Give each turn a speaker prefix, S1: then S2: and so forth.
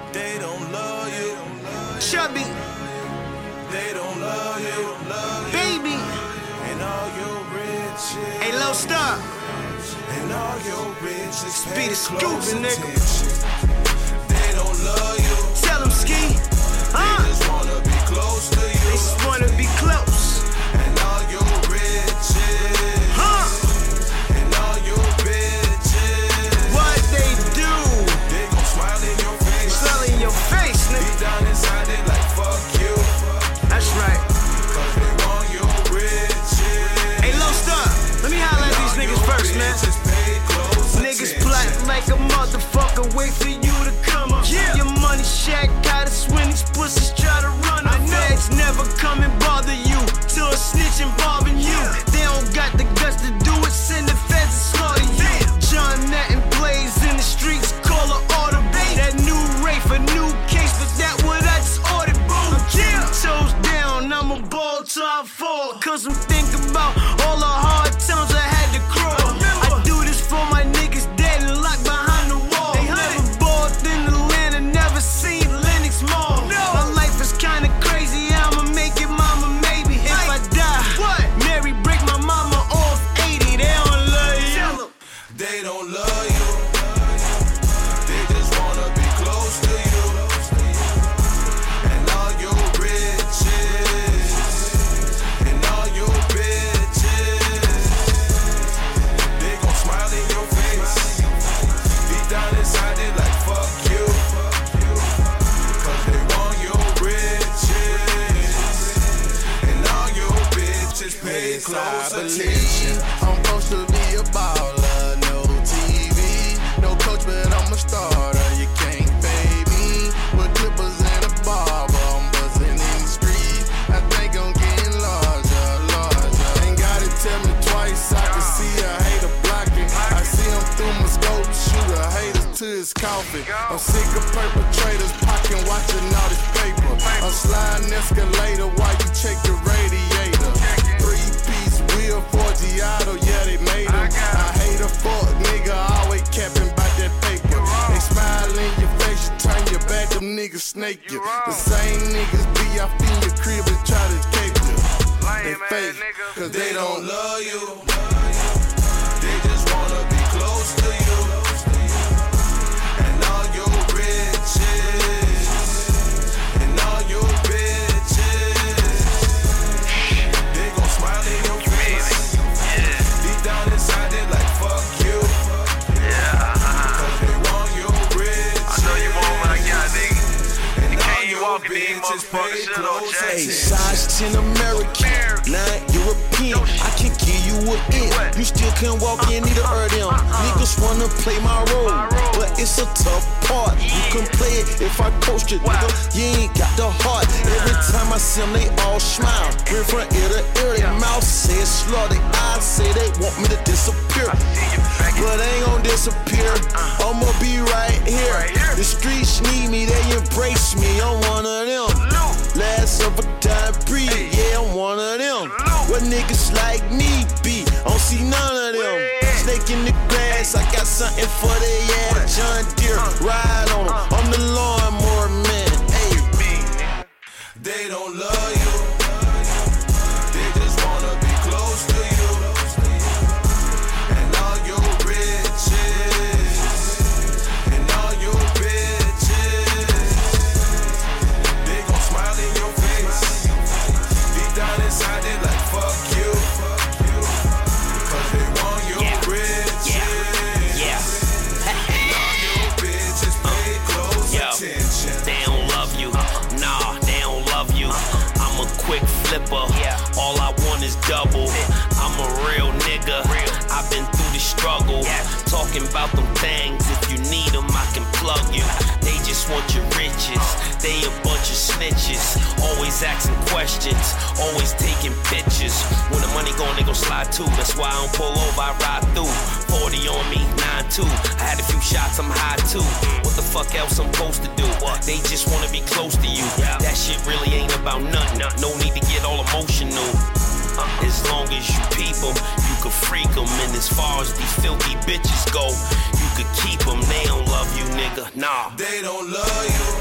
S1: They don't love you.
S2: Chubby.
S1: They don't love you.
S2: Baby.
S1: And all your riches.
S2: Hey, Low Star.
S1: And all your riches.
S2: Speed is
S1: close
S2: stupid, nigga.
S1: attention. They don't love you.
S2: Tell them, Ski.
S1: They just wanna be close to you.
S2: They just wanna be close.
S1: And all your riches. And all your bitches.
S2: What they do?
S1: They gon' smile in your face.
S2: Smile in your face, nigga.
S1: Deep down inside they like fuck you.
S2: That's right.
S1: Cause they want your riches.
S2: Hey, Low Star. Let me holler at these niggas first, man. Niggas plot like a motherfucker, wait for you to come up. Your money shack got us when these pussies try to run up. Feds never come and bother you till a snitch involving you. They don't got the guts to do it, send the feds to slaughter you. John Nathan Blaze in the streets, call her audible. That new Rafe, a new case, but that what I just ordered. Boom, toes down, I'm a ball till I fall. Cause I'm thinking about all the hard times I had to crawl. I do this for my niggas dead and locked behind the wall. Never balled in Atlanta, never seen Lenox Mall. My life is kinda crazy, I'ma make it mama maybe. If I die, Mary break my mama off 80, they don't love you.
S1: They don't love you. They just wanna be close to you. And all your riches. And all your bitches. They gon' smile in your face. Deep down inside they like fuck you. Cause they want your riches. And all your bitches pay close attention.
S3: I'm supposed to be a baller, no TV, no coach, but I'm a starter. You can't fade me with clippers and a barber. I'm buzzing in the street. I think I'm getting larger. Ain't gotta tell me twice. I can see a hater blocking. I see him through my scope, shoot a hater to his coffin. I'm sick of perpetrators pocking, watching all this paper. I'm sliding escalator while you check the radiator. 3-piece wheel for Giotto, yeah, they made him. I hate a fuck nigga, always capping by that paper. They smile in your face, you turn your back, them niggas snake you. The same niggas be off in your crib and try to cape you. They fake, cause
S1: They don't love you. They just wanna be close to you. And all your riches. And all your bitches. They gon' smile in your face. Deep down inside they like fuck you. Cause they want your riches.
S4: I know you want what I got, nigga.
S1: And
S4: You
S1: all
S4: can't
S1: your
S4: walk in these
S1: bitches
S4: motherfuckers,
S1: pay
S4: shit on
S1: close
S4: check.
S5: Hey,
S1: attention.
S5: size 10 American, 9 European. I can give you an inch. You still can't walk in, need a earth them. Niggas wanna play my role, but it's a tough part. You can play it if I coach you, nigga. You ain't got the heart. Every time I see them, they all smile. Ring from ear to ear, they mouth say it's slow. They eyes say they want me to disappear, but I ain't gon' disappear. I'ma be right here. The streets need me, they embrace me. I'm one of them. Last of a time breed, yeah, I'm one of them. What niggas like me be? I don't see none of them. Snake in the grass, I got something for they ass. John Deere, ride on 'em. I'm the lawnmower man. Hey,
S1: They don't love you. They just wanna be close to you. And all your riches. And all your bitches. They gon' smile in your face. Deep down inside they like fuck you. Cause they want your riches. And all your bitches pay close attention.
S6: They don't love you, nah, they don't love you. I'm a quick flipper, all I want is double. I'm a real nigga, I've been through the struggle. Talking about them things, if you need them, I can plug you. They just want your riches, they a bunch of snitches. Always asking questions, always taking pictures. When the money gone, they gon' slide too. That's why I don't pull over, I ride through. 40 on me, 9-2. I had a few shots, I'm high too. What the fuck else I'm supposed to do? They just wanna be close to you. That shit really ain't about nothing. No need to get all emotional. As long as you peep them, you can freak them. And as far as these filthy bitches go, you could keep them. They don't love you, nigga, nah.
S1: They don't love you.